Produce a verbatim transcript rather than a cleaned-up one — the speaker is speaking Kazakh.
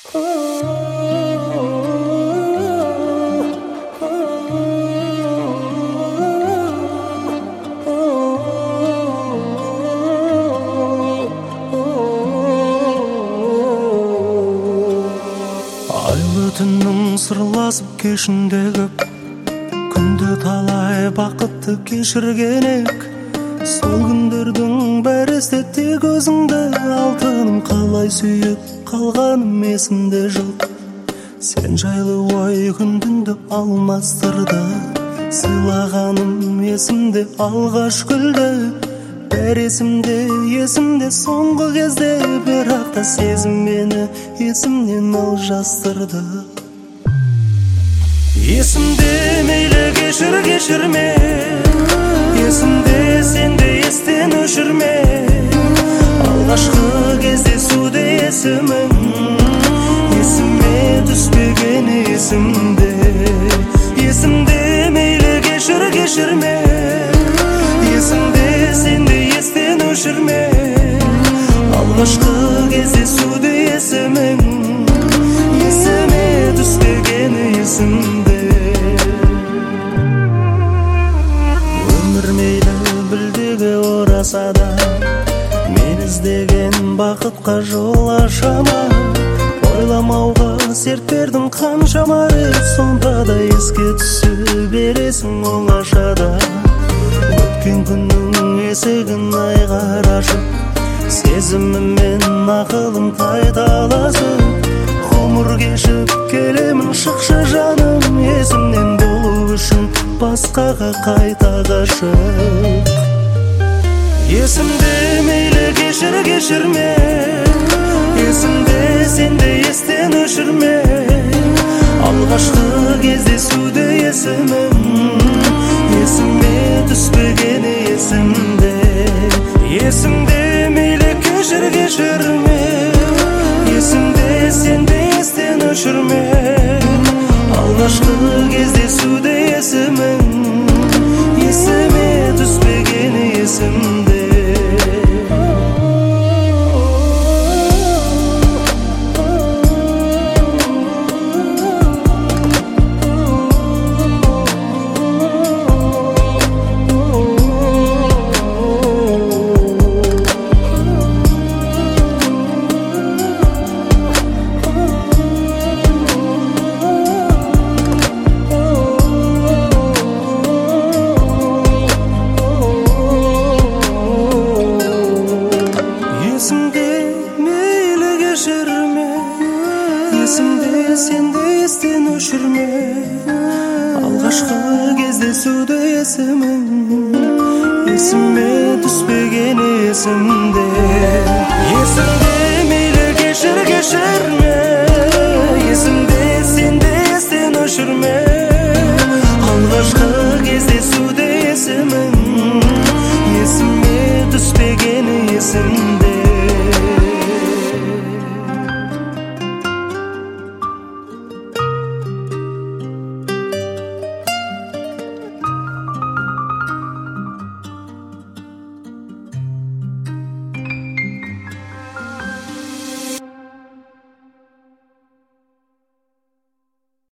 Айлы түннің сырласып кешінде көп, күнді талай бақытты кешірген ек. Сол күндердің бәрі есте көзіңді, алтыным қалай сүйіп қалғаным есімде жоқ. Сен жайлы ой күн-түнді алмастырды, сыйлағаным есімде алғаш гүлді. Бәр есімде, есімде соңғы кезде, бірақ та сезім мені есімнен алжастырды. Есімде мейлі кешір кешірме, есімде сенде естен өшірме. Алғашқы кездесуде есімің, есіме түспеген есімде. Есімде мейлі кешір кешірме, есімде сенде естен өшірме. Алғашқы кездесуде есімің, есіме түспеген есімде. Өмір мейлі білдегі ораса да, мен іздеген бақытқа жол ашама. Ойламауға серт бердім қаншама рет, сонда да еске түсі бересің оңашада. Өткен күннің есігін айғар ашып, сезіміммен ақылым қайталасып, ғұмыр кешіп келемін шықшы жаным, есімнен болу үшін басқаға қайта ғашық. Есімде мейлі кешір кешірме, есімде сенде естен өшірме. Алғашқы кездесуде есімім, есіме түспеген есімде. Есімде мейлі кешір кешірме, есімде сенде естен өшірме. Алғашқы кездесуде есімің, есіме түспеген есімде. Есімде сенде естен өшірме. Алғашқы кездесуде есімің, есіме түспеген есімде. Есімде мейлі кешір кешір